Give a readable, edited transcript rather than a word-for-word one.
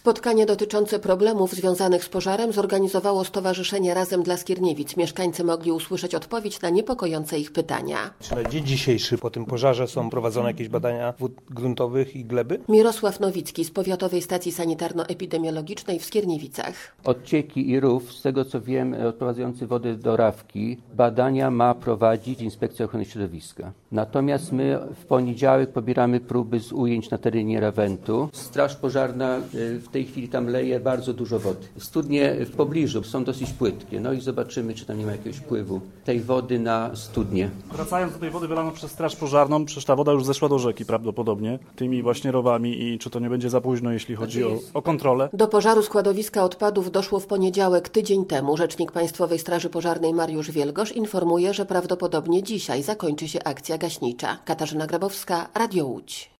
Spotkanie dotyczące problemów związanych z pożarem zorganizowało Stowarzyszenie Razem dla Skierniewic. Mieszkańcy mogli usłyszeć odpowiedź na niepokojące ich pytania. Czy na dzień dzisiejszy po tym pożarze są prowadzone jakieś badania wód gruntowych i gleby? Mirosław Nowicki z Powiatowej Stacji Sanitarno-Epidemiologicznej w Skierniewicach. Odcieki i rów, z tego co wiem, odprowadzający wody do Rawki, badania ma prowadzić Inspekcja Ochrony Środowiska. Natomiast my w poniedziałek pobieramy próby z ujęć na terenie Rawentu. Straż pożarna w tej chwili tam leje bardzo dużo wody. Studnie w pobliżu są dosyć płytkie, no i zobaczymy, czy tam nie ma jakiegoś wpływu tej wody na studnie. Wracając do tej wody wylaną przez straż pożarną, przecież ta woda już zeszła do rzeki prawdopodobnie, tymi właśnie rowami i czy to nie będzie za późno, jeśli chodzi o kontrolę? Do pożaru składowiska odpadów doszło w poniedziałek, tydzień temu. Rzecznik Państwowej Straży Pożarnej Mariusz Wielgosz informuje, że prawdopodobnie dzisiaj zakończy się akcja gaśnicza. Katarzyna Grabowska, Radio Łódź.